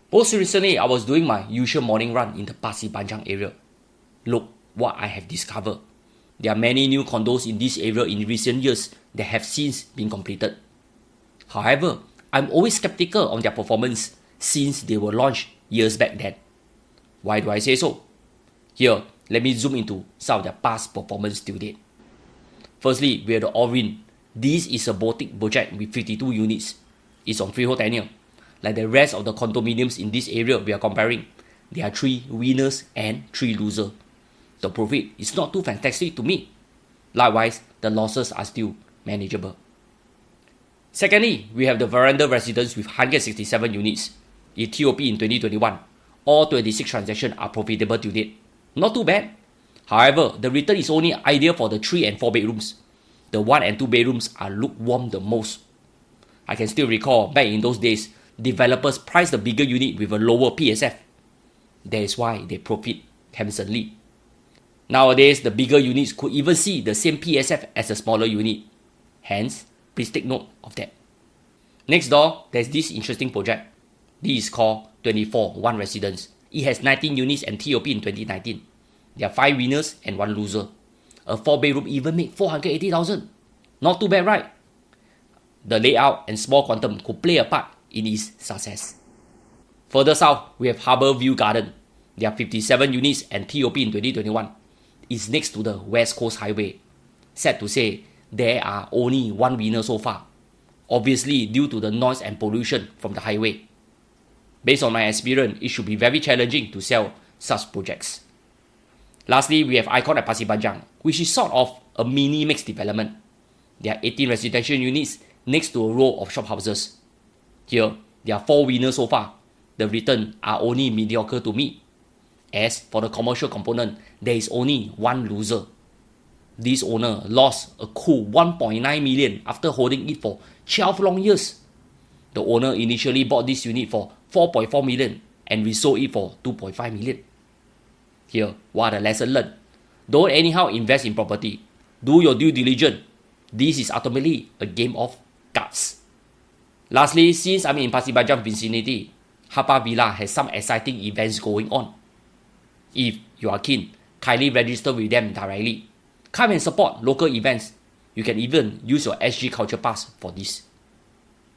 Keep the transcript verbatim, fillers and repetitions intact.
Most recently, I was doing my usual morning run in the Pasir Panjang area. Look what I have discovered. There are many new condos in this area in recent years that have since been completed. However, I'm always skeptical on their performance since they were launched years back then. Why do I say so? Here, let me zoom into some of their past performance till date. Firstly, we have the Orin. This is a boutique project with fifty-two units. It's on freehold tenure. Like the rest of the condominiums in this area we are comparing, there are three winners and three losers. The profit is not too fantastic to me. Likewise, the losses are still manageable. Secondly, we have the Veranda Residence with one hundred sixty-seven units. In T O P in twenty twenty-one, all twenty-six transactions are profitable to date. Not too bad. However, the return is only ideal for the three and four bedrooms. The one and two bedrooms are lukewarm the most. I can still recall back in those days, developers priced the bigger unit with a lower P S F. That is why they profit handsomely. Nowadays, the bigger units could even see the same P S F as a smaller unit. Hence, please take note of that. Next door, there's this interesting project. This is called twenty-four One Residence. It has nineteen units and T O P in twenty nineteen. There are five winners and one loser. A four bedroom even made four hundred eighty thousand. Not too bad, right? The layout and small quantum could play a part in its success. Further south, we have Harbour View Garden. There are fifty-seven units and T O P in twenty twenty-one. It's next to the West Coast Highway. Sad to say, there are only one winner so far. Obviously, due to the noise and pollution from the highway. Based on my experience, it should be very challenging to sell such projects. Lastly, we have Icon at Pasir Panjang, which is sort of a mini mixed development. There are eighteen residential units next to a row of shophouses. Here, there are four winners so far. The returns are only mediocre to me. As for the commercial component, there is only one loser. This owner lost a cool one point nine million after holding it for twelve long years. The owner initially bought this unit for four point four million and resold it for two point five million. Here, what are the lessons learned? Don't anyhow invest in property. Do your due diligence. This is ultimately a game of guts. Lastly, since I'm in Pasir Panjang vicinity, Haw Villa has some exciting events going on. If you are keen, kindly register with them directly. Come and support local events. You can even use your S G Culture Pass for this.